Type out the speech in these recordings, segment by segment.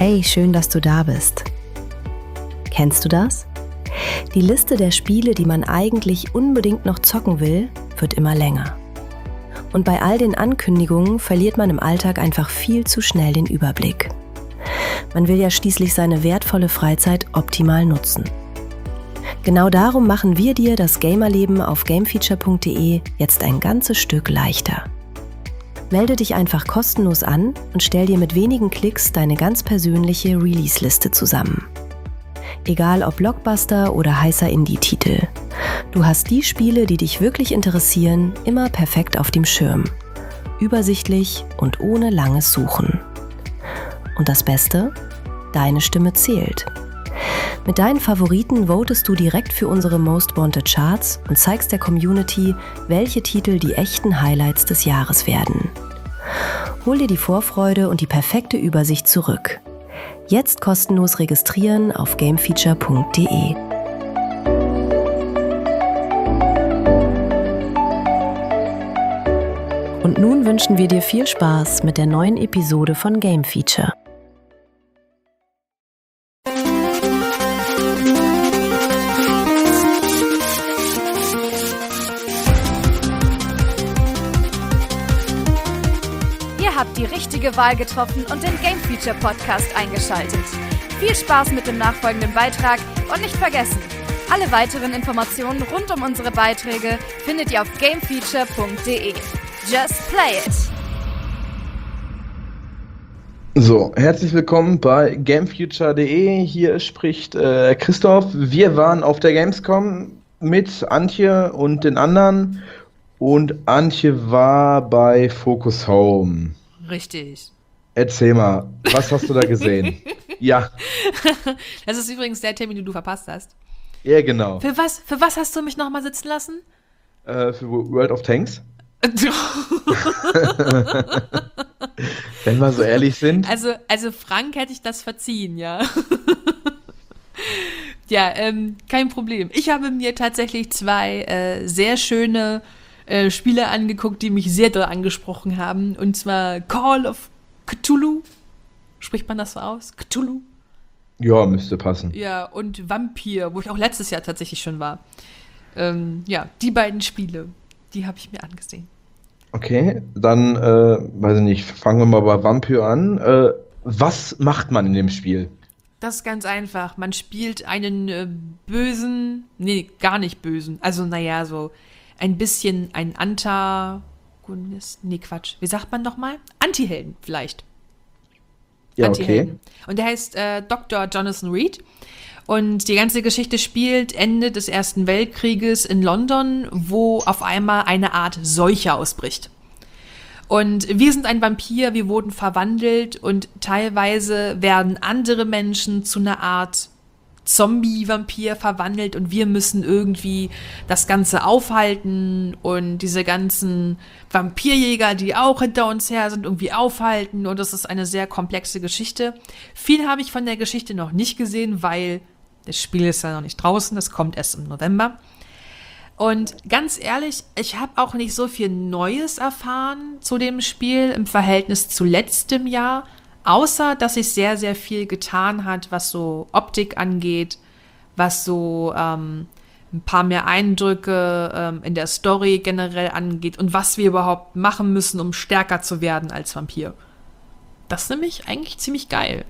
Hey, schön, dass du da bist. Kennst du das? Die Liste der Spiele, die man eigentlich unbedingt noch zocken will, wird immer länger. Und bei all den Ankündigungen verliert man im Alltag einfach viel zu schnell den Überblick. Man will ja schließlich seine wertvolle Freizeit optimal nutzen. Genau darum machen wir dir das Gamerleben auf gamefeature.de jetzt ein ganzes Stück leichter. Melde dich einfach kostenlos an und stell dir mit wenigen Klicks deine ganz persönliche Release-Liste zusammen. Egal ob Blockbuster oder heißer Indie-Titel. Du hast die Spiele, die dich wirklich interessieren, immer perfekt auf dem Schirm. Übersichtlich und ohne langes Suchen. Und das Beste? Deine Stimme zählt. Mit deinen Favoriten votest du direkt für unsere Most Wanted Charts und zeigst der Community, welche Titel die echten Highlights des Jahres werden. Hol dir die Vorfreude und die perfekte Übersicht zurück. Jetzt kostenlos registrieren auf gamefeature.de. Und nun wünschen wir dir viel Spaß mit der neuen Episode von Game Feature. Ihr habt die richtige Wahl getroffen und den Game Feature Podcast eingeschaltet. Viel Spaß mit dem nachfolgenden Beitrag und nicht vergessen, alle weiteren Informationen rund um unsere Beiträge findet ihr auf gamefeature.de. Just play it! So, herzlich willkommen bei gamefuture.de. Hier spricht Christoph. Wir waren auf der Gamescom mit Antje und den anderen. Und Antje war bei Focus Home. Richtig. Erzähl mal, was hast du da gesehen? Ja. Das ist übrigens der Termin, den du verpasst hast. Ja, genau. Für was hast du mich nochmal sitzen lassen? Für World of Tanks. Wenn wir so ehrlich sind. Also Frank hätte ich das verziehen, ja. Ja, kein Problem. Ich habe mir tatsächlich zwei sehr schöne Spiele angeguckt, die mich sehr doll angesprochen haben. Und zwar Call of Cthulhu. Spricht man das so aus? Cthulhu? Ja, müsste passen. Ja, und Vampir, wo ich auch letztes Jahr tatsächlich schon war. Ja, die beiden Spiele, die habe ich mir angesehen. Okay, dann, weiß ich nicht, fangen wir mal bei Vampir an. Was macht man in dem Spiel? Das ist ganz einfach. Man spielt einen bösen, nee, gar nicht bösen. Also, naja, so ein bisschen ein Antagonist. Nee, Quatsch. Wie sagt man nochmal? Antihelden, vielleicht. Ja, Antihelden. okay. Und der heißt Dr. Jonathan Reed. Und die ganze Geschichte spielt Ende des Ersten Weltkrieges in London, wo auf einmal eine Art Seuche ausbricht. Und wir sind ein Vampir, wir wurden verwandelt und teilweise werden andere Menschen zu einer Art Zombie-Vampir verwandelt und wir müssen irgendwie das Ganze aufhalten und diese ganzen Vampirjäger, die auch hinter uns her sind, irgendwie aufhalten und das ist eine sehr komplexe Geschichte. Viel habe ich von der Geschichte noch nicht gesehen, weil das Spiel ist ja noch nicht draußen, das kommt erst im November. Und ganz ehrlich, ich habe auch nicht so viel Neues erfahren zu dem Spiel im Verhältnis zu letztem Jahr, außer dass sich sehr, sehr viel getan hat, was so Optik angeht, was so ein paar mehr Eindrücke in der Story generell angeht und was wir überhaupt machen müssen, um stärker zu werden als Vampir. Das ist nämlich eigentlich ziemlich geil.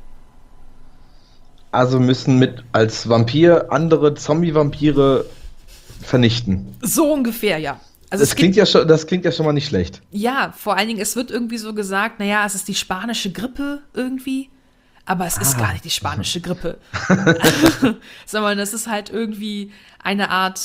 Also müssen als Vampir andere Zombie-Vampire vernichten. So ungefähr, ja. Also das klingt ja schon mal nicht schlecht. Ja, vor allen Dingen, es wird irgendwie so gesagt, naja, es ist die spanische Grippe irgendwie, aber es ist gar nicht die spanische Grippe. Sondern es ist halt irgendwie eine Art,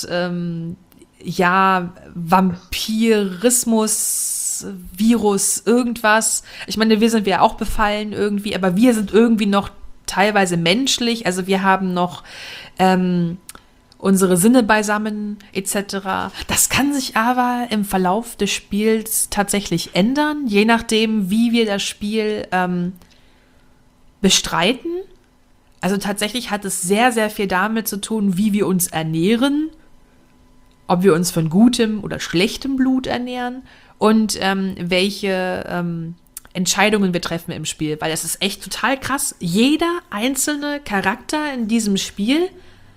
Vampirismus, Virus, irgendwas. Ich meine, wir sind ja auch befallen irgendwie, aber wir sind irgendwie noch teilweise menschlich, also wir haben noch unsere Sinne beisammen, etc. Das kann sich aber im Verlauf des Spiels tatsächlich ändern, je nachdem, wie wir das Spiel bestreiten. Also tatsächlich hat es sehr, sehr viel damit zu tun, wie wir uns ernähren, ob wir uns von gutem oder schlechtem Blut ernähren und welche Entscheidungen wir treffen im Spiel, weil es ist echt total krass. Jeder einzelne Charakter in diesem Spiel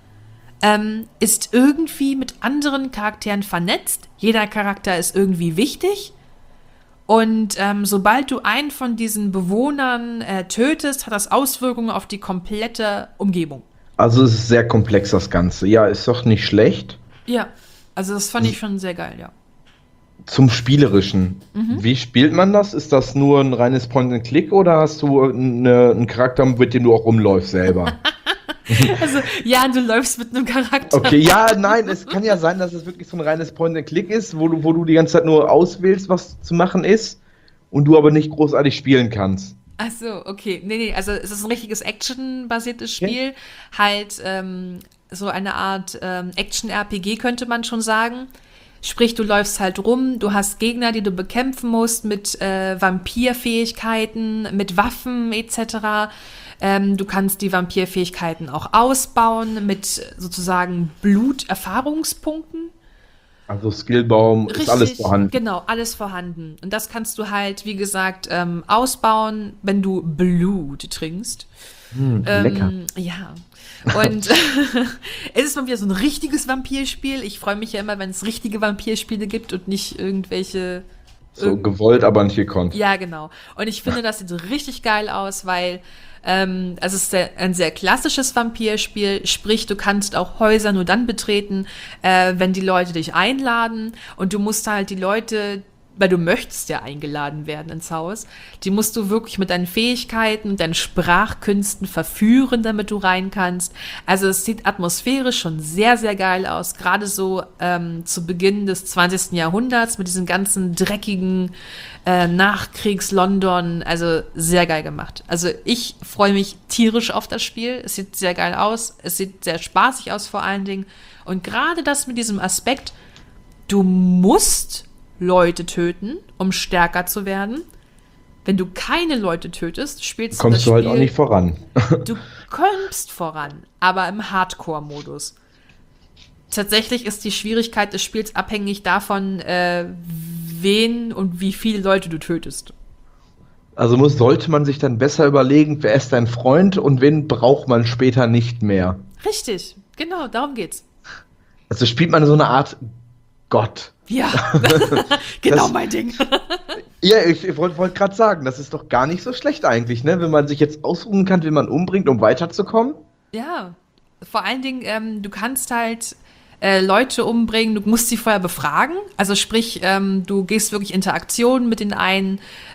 ist irgendwie mit anderen Charakteren vernetzt. Jeder Charakter ist irgendwie wichtig. Und sobald du einen von diesen Bewohnern tötest, hat das Auswirkungen auf die komplette Umgebung. Also es ist sehr komplex, das Ganze. Ja, ist doch nicht schlecht. Ja, also das fand ich schon sehr geil, ja. Zum Spielerischen. Wie spielt man das? Ist das nur ein reines Point-and-Click oder hast du einen Charakter, mit dem du auch rumläufst selber? Also, ja, du läufst mit einem Charakter. Okay, ja, nein, es kann ja sein, dass es wirklich so ein reines Point-and-Click ist, wo du die ganze Zeit nur auswählst, was zu machen ist und du aber nicht großartig spielen kannst. Ach so, okay. Nee, also es ist ein richtiges Action-basiertes Spiel. Halt so eine Art Action-RPG könnte man schon sagen. Sprich, du läufst halt rum, du hast Gegner, die du bekämpfen musst mit Vampirfähigkeiten, mit Waffen etc. Du kannst die Vampirfähigkeiten auch ausbauen mit sozusagen Bluterfahrungspunkten. Also Skillbaum, ist alles vorhanden. Genau, alles vorhanden. Und das kannst du halt, wie gesagt, ausbauen, wenn du Blut trinkst. Lecker. Ja. Und es ist mal wieder so ein richtiges Vampirspiel. Ich freue mich ja immer, wenn es richtige Vampirspiele gibt und nicht irgendwelche... So gewollt, aber nicht gekonnt. Ja, genau. Und ich finde, das sieht richtig geil aus, weil es ist ein sehr klassisches Vampirspiel, sprich, du kannst auch Häuser nur dann betreten, wenn die Leute dich einladen und du musst halt die Leute, weil du möchtest ja eingeladen werden ins Haus, die musst du wirklich mit deinen Fähigkeiten, deinen Sprachkünsten verführen, damit du rein kannst. Also es sieht atmosphärisch schon sehr, sehr geil aus, gerade so zu Beginn des 20. Jahrhunderts mit diesem ganzen dreckigen Nachkriegs-London, also sehr geil gemacht. Also ich freue mich tierisch auf das Spiel, es sieht sehr geil aus, es sieht sehr spaßig aus vor allen Dingen und gerade das mit diesem Aspekt, du musst Leute töten, um stärker zu werden. Wenn du keine Leute tötest, spielst du das Spiel... Kommst du halt auch nicht voran. Du kommst voran, aber im Hardcore-Modus. Tatsächlich ist die Schwierigkeit des Spiels abhängig davon, wen und wie viele Leute du tötest. Also sollte man sich dann besser überlegen, wer ist dein Freund und wen braucht man später nicht mehr. Richtig, genau, darum geht's. Also spielt man so eine Art Gott. Ja, genau mein Ding. Ja, ich wollte gerade sagen, das ist doch gar nicht so schlecht eigentlich, ne? Wenn man sich jetzt ausruhen kann, wen man umbringt, um weiterzukommen. Ja, vor allen Dingen, du kannst halt Leute umbringen, du musst sie vorher befragen. Also sprich, du gehst wirklich Interaktionen mit den einen,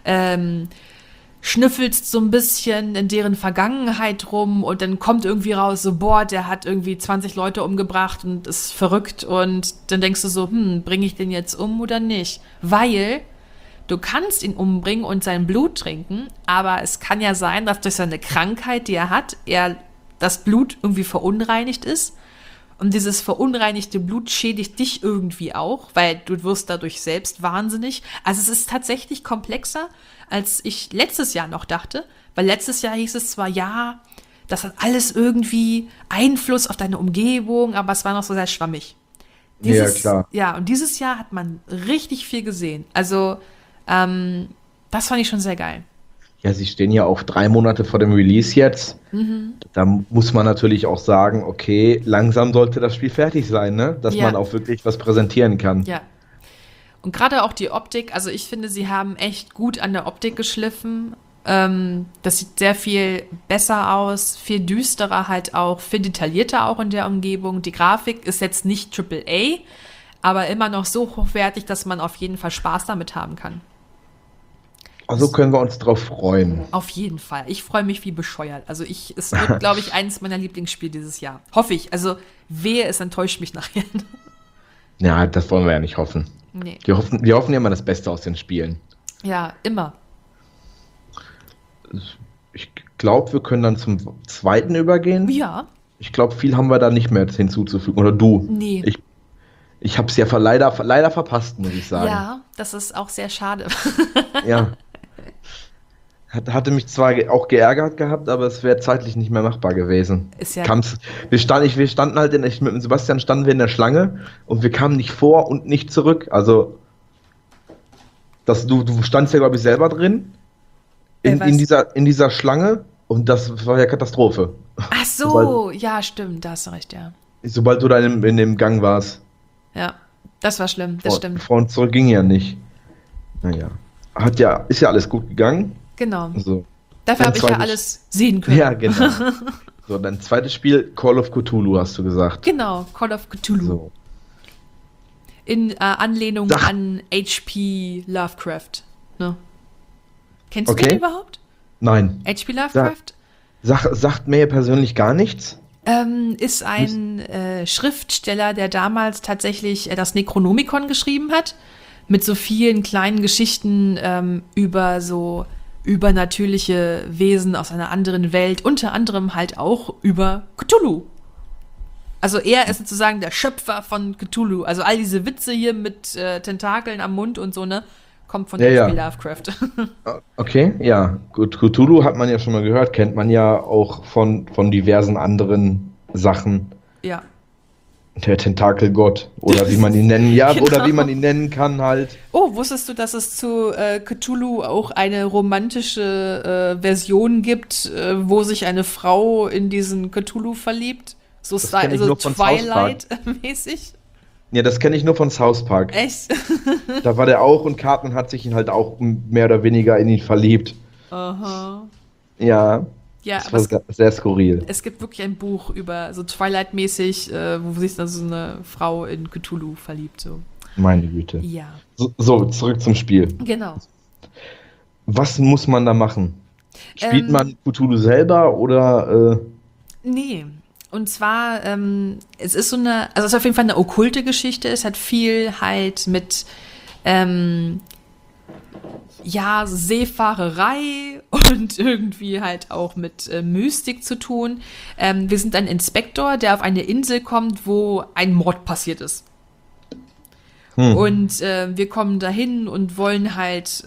schnüffelst so ein bisschen in deren Vergangenheit rum und dann kommt irgendwie raus, so, boah, der hat irgendwie 20 Leute umgebracht und ist verrückt und dann denkst du so, bringe ich den jetzt um oder nicht? Weil du kannst ihn umbringen und sein Blut trinken, aber es kann ja sein, dass durch seine Krankheit, die er hat, das Blut irgendwie verunreinigt ist. Und dieses verunreinigte Blut schädigt dich irgendwie auch, weil du wirst dadurch selbst wahnsinnig. Also es ist tatsächlich komplexer, als ich letztes Jahr noch dachte. Weil letztes Jahr hieß es zwar, ja, das hat alles irgendwie Einfluss auf deine Umgebung, aber es war noch so sehr schwammig. Ja, klar. Ja, und dieses Jahr hat man richtig viel gesehen. Also das fand ich schon sehr geil. Ja, sie stehen ja auch 3 Monate vor dem Release jetzt. Da muss man natürlich auch sagen, okay, langsam sollte das Spiel fertig sein, ne? Dass man auch wirklich was präsentieren kann. Ja. Und gerade auch die Optik, also ich finde, sie haben echt gut an der Optik geschliffen. Das sieht sehr viel besser aus, viel düsterer halt auch, viel detaillierter auch in der Umgebung. Die Grafik ist jetzt nicht AAA, aber immer noch so hochwertig, dass man auf jeden Fall Spaß damit haben kann. Also können wir uns drauf freuen. Auf jeden Fall. Ich freue mich wie bescheuert. Also es wird, glaube ich, eines meiner Lieblingsspiele dieses Jahr. Hoffe ich. Also wehe, es enttäuscht mich nachher. Ja, das wollen wir ja nicht hoffen. Nee. Wir hoffen ja immer das Beste aus den Spielen. Ja, immer. Ich glaube, wir können dann zum zweiten übergehen. Ja. Ich glaube, viel haben wir da nicht mehr hinzuzufügen. Oder du? Nee. Ich habe es ja leider verpasst, muss ich sagen. Ja, das ist auch sehr schade. Ja. Hatte mich zwar auch geärgert gehabt, aber es wäre zeitlich nicht mehr machbar gewesen. Ist ja. Wir standen halt mit dem Sebastian standen wir in der Schlange und wir kamen nicht vor und nicht zurück. Also du standst ja, glaube ich, selber drin. in dieser Schlange und das war ja Katastrophe. Ach so, ja, stimmt, da hast du recht, ja. Sobald du da in dem Gang warst. Ja, das war schlimm, das stimmt. Vor und zurück ging ja nicht. Naja. Ist ja alles gut gegangen. Genau. So. Dafür habe ich ja alles sehen können. Ja, genau. So, dein zweites Spiel, Call of Cthulhu, hast du gesagt. Genau, Call of Cthulhu. So. In Anlehnung an H.P. Lovecraft. Ne? Kennst du den überhaupt? Nein. H.P. Lovecraft? Sagt mir persönlich gar nichts. Ist ein Schriftsteller, der damals tatsächlich das Necronomicon geschrieben hat, mit so vielen kleinen Geschichten über so übernatürliche Wesen aus einer anderen Welt, unter anderem halt auch über Cthulhu. Also er ist sozusagen der Schöpfer von Cthulhu. Also all diese Witze hier mit Tentakeln am Mund und so, ne, kommt von H.P. Lovecraft. Okay, ja. Gut, Cthulhu hat man ja schon mal gehört, kennt man ja auch von diversen anderen Sachen. Ja. Der Tentakelgott oder wie man ihn nennen, Genau. Oder wie man ihn nennen kann halt. Oh, wusstest du, dass es zu Cthulhu auch eine romantische Version gibt, wo sich eine Frau in diesen Cthulhu verliebt? So Twilight-mäßig? Ja, das kenne ich nur von South Park. Echt? Da war der auch und Cartman hat sich halt auch mehr oder weniger in ihn verliebt. Aha. Ja. Ja, das war sehr skurril. Es gibt wirklich ein Buch über so Twilight-mäßig, wo sich dann so eine Frau in Cthulhu verliebt. So. Meine Güte. Ja. So, zurück zum Spiel. Genau. Was muss man da machen? Spielt man Cthulhu selber oder? Nee. Und zwar, es ist so eine, also es ist auf jeden Fall eine okkulte Geschichte. Es hat viel halt mit Seefahrerei und irgendwie halt auch mit Mystik zu tun. Wir sind ein Inspektor, der auf eine Insel kommt, wo ein Mord passiert ist. Und wir kommen dahin und wollen halt,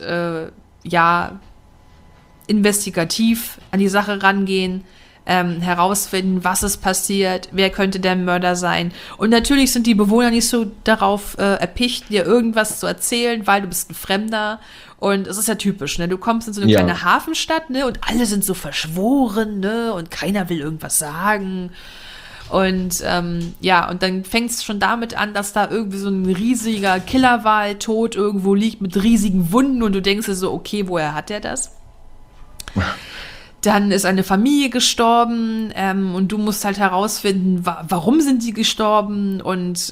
investigativ an die Sache rangehen, herausfinden, was ist passiert, wer könnte der Mörder sein. Und natürlich sind die Bewohner nicht so darauf erpicht, dir irgendwas zu erzählen, weil du bist ein Fremder. Und es ist ja typisch, ne? Du kommst in so eine kleine Hafenstadt, ne? Und alle sind so verschworen, ne? Und keiner will irgendwas sagen. Und und dann fängt es schon damit an, dass da irgendwie so ein riesiger Killerwal tot irgendwo liegt mit riesigen Wunden und du denkst dir so, okay, woher hat der das? Dann ist eine Familie gestorben und du musst halt herausfinden, warum sind die gestorben und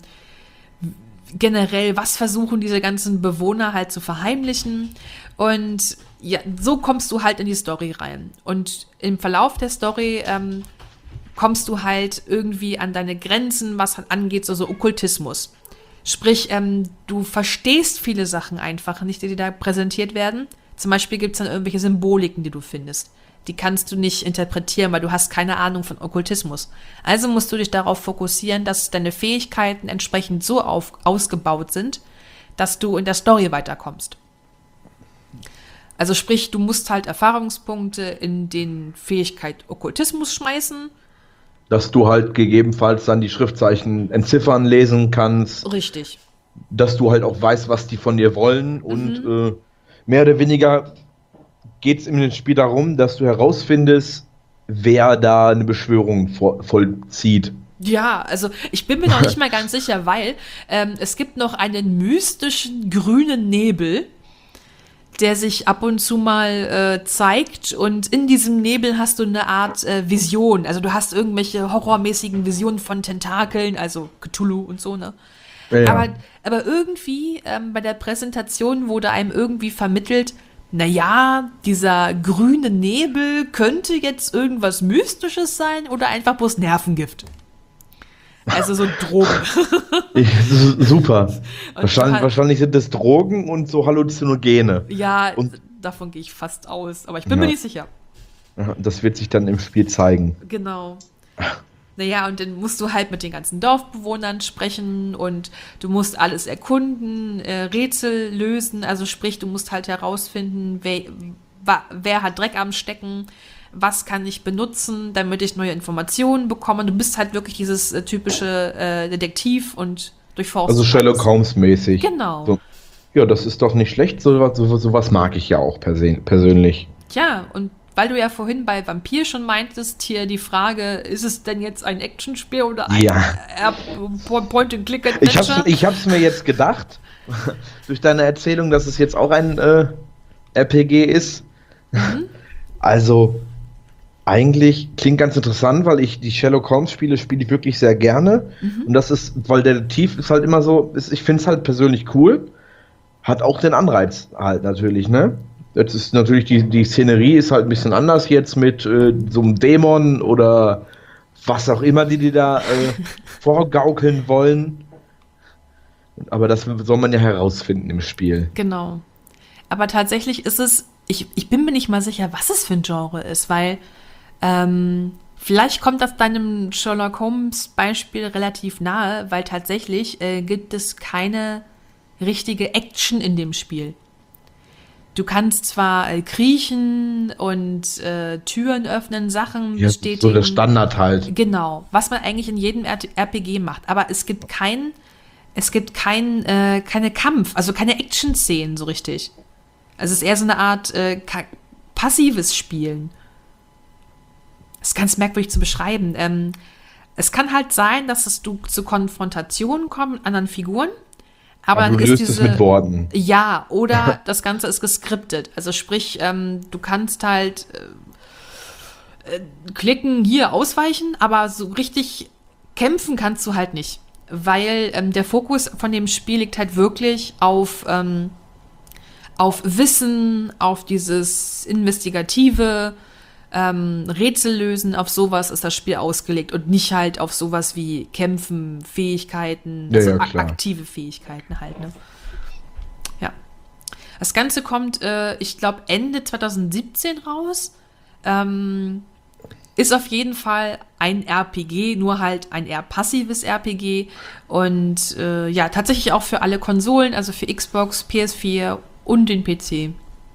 generell, was versuchen diese ganzen Bewohner halt zu verheimlichen. Und ja, so kommst du halt in die Story rein. Und im Verlauf der Story kommst du halt irgendwie an deine Grenzen, was halt angeht, so Okkultismus. Sprich, du verstehst viele Sachen einfach nicht, die dir da präsentiert werden. Zum Beispiel gibt es dann irgendwelche Symboliken, die du findest. Die kannst du nicht interpretieren, weil du hast keine Ahnung von Okkultismus. Also musst du dich darauf fokussieren, dass deine Fähigkeiten entsprechend so ausgebaut sind, dass du in der Story weiterkommst. Also sprich, du musst halt Erfahrungspunkte in den Fähigkeit Okkultismus schmeißen. Dass du halt gegebenenfalls dann die Schriftzeichen entziffern, lesen kannst. Richtig. Dass du halt auch weißt, was die von dir wollen und mehr oder weniger geht es in dem Spiel darum, dass du herausfindest, wer da eine Beschwörung vollzieht. Ja, also ich bin mir noch nicht mal ganz sicher, weil es gibt noch einen mystischen grünen Nebel, der sich ab und zu mal zeigt und in diesem Nebel hast du eine Art Vision. Also du hast irgendwelche horrormäßigen Visionen von Tentakeln, also Cthulhu und so, ne? Ja. Aber irgendwie bei der Präsentation wurde einem irgendwie vermittelt, naja, dieser grüne Nebel könnte jetzt irgendwas Mystisches sein oder einfach bloß Nervengift. Also so Drogen. Super. Wahrscheinlich sind das Drogen und so Halluzinogene. Ja, davon gehe ich fast aus, aber ich bin mir nicht sicher. Das wird sich dann im Spiel zeigen. Genau. Naja, und dann musst du halt mit den ganzen Dorfbewohnern sprechen und du musst alles erkunden, Rätsel lösen, also sprich, du musst halt herausfinden, wer hat Dreck am Stecken, was kann ich benutzen, damit ich neue Informationen bekomme. Du bist halt wirklich dieses typische Detektiv und durchforstet. Also Sherlock Holmes mäßig. Genau. So. Ja, das ist doch nicht schlecht, sowas mag ich ja auch persönlich. Ja, und weil du ja vorhin bei Vampir schon meintest, hier die Frage, ist es denn jetzt ein Actionspiel oder ein Point-and-Click-Adventure? Ich hab's mir jetzt gedacht, durch deine Erzählung, dass es jetzt auch ein RPG ist. Also, eigentlich klingt ganz interessant, weil ich die Sherlock Holmes-Spiele spiele ich wirklich sehr gerne. Und das ist, weil der Detektiv ist halt immer so, ich finde es halt persönlich cool. Hat auch den Anreiz halt natürlich, ne? Jetzt ist natürlich die Szenerie ist halt ein bisschen anders jetzt mit so einem Dämon oder was auch immer, die da vorgaukeln wollen. Aber das soll man ja herausfinden im Spiel. Genau. Aber tatsächlich ist es, ich bin mir nicht mal sicher, was es für ein Genre ist, weil vielleicht kommt das deinem Sherlock Holmes Beispiel relativ nahe, weil tatsächlich gibt es keine richtige Action in dem Spiel. Du kannst zwar kriechen und Türen öffnen, Sachen bestätigen. So der Standard halt. Genau, was man eigentlich in jedem RPG macht. Aber es gibt keine Kampf, also keine Action-Szenen so richtig. Also es ist eher so eine Art passives Spielen. Das ist ganz merkwürdig zu beschreiben. Es kann halt sein, dass du zu Konfrontationen kommst mit anderen Figuren. Aber du dann löst ist es mit Worten. Ja, oder das Ganze ist geskriptet. Also sprich, du kannst halt klicken, hier ausweichen, aber so richtig kämpfen kannst du halt nicht. Weil der Fokus von dem Spiel liegt halt wirklich auf Wissen, auf dieses Investigative, Rätsel lösen, auf sowas ist das Spiel ausgelegt und nicht halt auf sowas wie Kämpfen, Fähigkeiten, also aktive Fähigkeiten halt, ne? Ja. Das Ganze kommt, ich glaube, Ende 2017 raus. Ist auf jeden Fall ein RPG, nur halt ein eher passives RPG und ja, tatsächlich auch für alle Konsolen, also für Xbox, PS4 und den PC.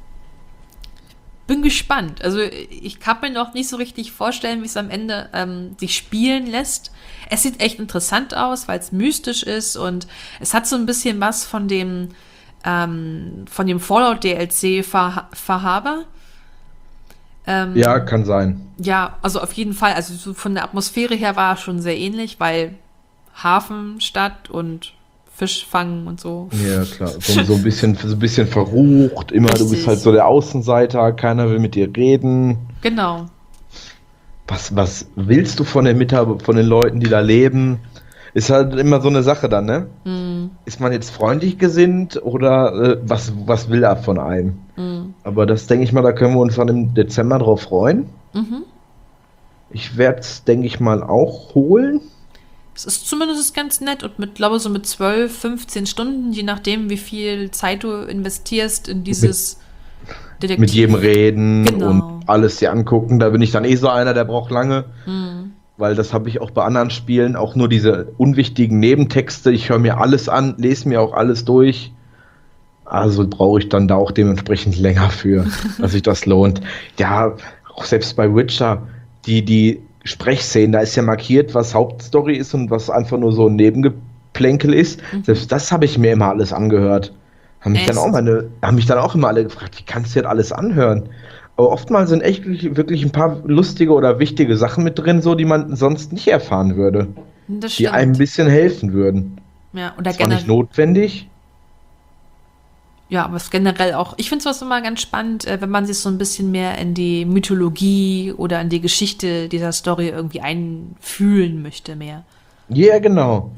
Bin gespannt. Also ich kann mir noch nicht so richtig vorstellen, wie es am Ende sich spielen lässt. Es sieht echt interessant aus, weil es mystisch ist und es hat so ein bisschen was von dem Fallout DLC Fahrhaber. Ja, kann sein. Ja, also auf jeden Fall. Also so von der Atmosphäre her war es schon sehr ähnlich, weil Hafen, Stadt und Fisch fangen und so. Ja, klar. So ein bisschen verrucht. Immer, Richtig. Du bist halt so der Außenseiter, keiner will mit dir reden. Genau. Was willst du von den Leuten, die da leben? Ist halt immer so eine Sache dann, ne? Ist man jetzt freundlich gesinnt oder was will er von einem? Aber das denke ich mal, da können wir uns dann im Dezember drauf freuen. Ich werde es, denke ich mal, auch holen. Es ist zumindest ganz nett und glaube so mit 12, 15 Stunden, je nachdem, wie viel Zeit du investierst in dieses Detektiv. Mit jedem reden Genau. und alles dir angucken. Da bin ich dann so einer, der braucht lange. Weil das habe ich auch bei anderen Spielen, auch nur diese unwichtigen Nebentexte. Ich höre mir alles an, lese mir auch alles durch. Also brauche ich dann da auch dementsprechend länger für, dass sich das lohnt. Ja, auch selbst bei Witcher, die Sprechszenen, da ist ja markiert, was Hauptstory ist und was einfach nur so ein Nebengeplänkel ist. Selbst das habe ich mir immer alles angehört. Haben mich dann auch immer alle gefragt, wie kannst du das alles anhören? Aber oftmals sind echt wirklich ein paar lustige oder wichtige Sachen mit drin, so die man sonst nicht erfahren würde. Das die stimmt. einem ein bisschen helfen würden. Ja, oder Zwar nicht notwendig. Ja, aber es ist generell auch, ich finde es immer ganz spannend, wenn man sich so ein bisschen mehr in die Mythologie oder in die Geschichte dieser Story irgendwie einfühlen möchte mehr. Ja, genau.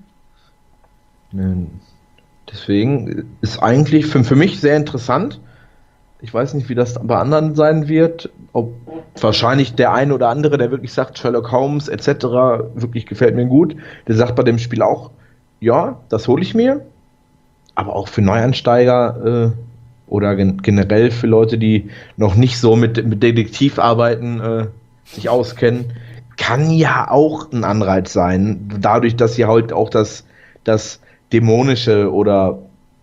Deswegen ist eigentlich für mich sehr interessant. Ich weiß nicht, wie das bei anderen sein wird. Ob wahrscheinlich der eine oder andere, der wirklich sagt, Sherlock Holmes etc. wirklich gefällt mir gut, der sagt bei dem Spiel auch, ja, das hole ich mir. Aber auch für Neueinsteiger oder generell für Leute, die noch nicht so mit Detektivarbeiten sich auskennen, kann ja auch ein Anreiz sein. Dadurch, dass hier halt auch das Dämonische oder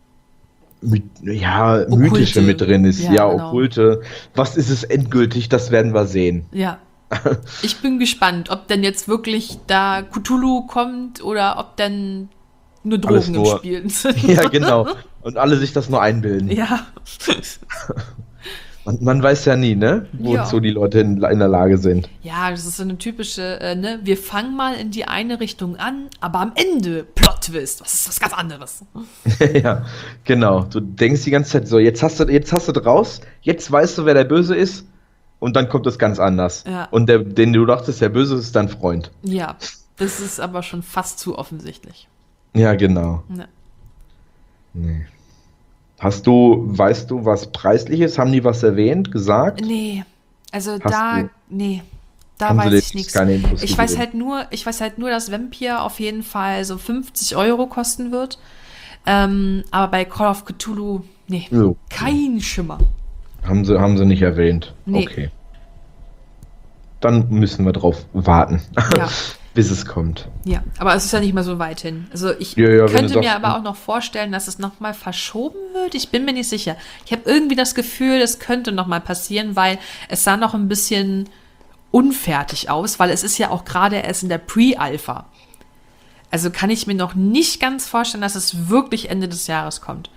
Mythische mit drin ist. Ja, genau. Okkulte. Was ist es endgültig? Das werden wir sehen. Ja. Ich bin gespannt, ob denn jetzt wirklich da Cthulhu kommt oder ob denn nur Drogen im Spiel sind. Ja, genau. Und alle sich das nur einbilden. Ja. Man weiß ja nie, ne? Wozu die Leute in der Lage sind. Ja, das ist so eine typische, ne? Wir fangen mal in die eine Richtung an, aber am Ende Plot-Twist. Was ist was ganz anderes? Ja, genau. Du denkst die ganze Zeit so, jetzt hast du draus, jetzt weißt du, wer der Böse ist und dann kommt es ganz anders. Ja. Und den du dachtest, der Böse ist dein Freund. Ja, das ist aber schon fast zu offensichtlich. Ja, genau. Ja. Nee. Weißt du, was preislich ist? Haben die was erwähnt, gesagt? Nee, also Hast da, du- nee, da Haben sie weiß dir ich nichts. keine Infos Ich weiß gegeben? halt nur, dass Vampire auf jeden Fall so 50 € kosten wird. Aber bei Call of Cthulhu, nee, Jo. kein Schimmer. Haben sie nicht erwähnt. Nee. Okay. Dann müssen wir drauf warten, Ja. bis es kommt. Ja, aber es ist ja nicht mehr so weit hin. Also ich Ja, wenn könnte du mir doch- aber auch noch vorstellen, dass es nochmal verschoben wird. Ich bin mir nicht sicher. Ich habe irgendwie das Gefühl, es könnte nochmal passieren, weil es sah noch ein bisschen unfertig aus, weil es ist ja auch gerade erst in der Pre-Alpha. Also kann ich mir noch nicht ganz vorstellen, dass es wirklich Ende des Jahres kommt.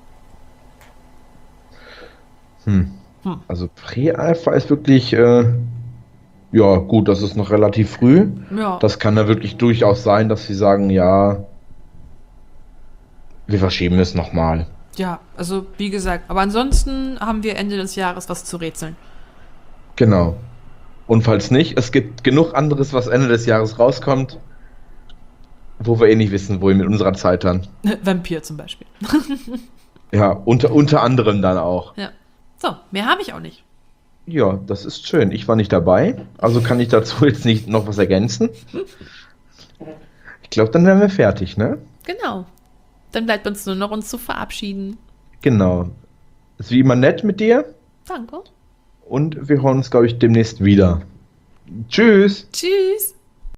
Also Pre-Alpha ist wirklich, ja gut, das ist noch relativ früh. Ja. Das kann ja wirklich durchaus sein, dass sie sagen, ja, wir verschieben es nochmal. Ja, also wie gesagt, aber ansonsten haben wir Ende des Jahres was zu rätseln. Genau. Und falls nicht, es gibt genug anderes, was Ende des Jahres rauskommt, wo wir eh nicht wissen, wohin mit unserer Zeit dann. Vampir zum Beispiel. Ja, unter anderem dann auch. Ja. So, mehr habe ich auch nicht. Ja, das ist schön. Ich war nicht dabei, also kann ich dazu jetzt nicht noch was ergänzen. Ich glaube, dann wären wir fertig, ne? Genau. Dann bleibt uns nur noch uns zu verabschieden. Genau. Ist wie immer nett mit dir Danke. und wir hören uns, glaube ich, demnächst wieder. Tschüss! Tschüss.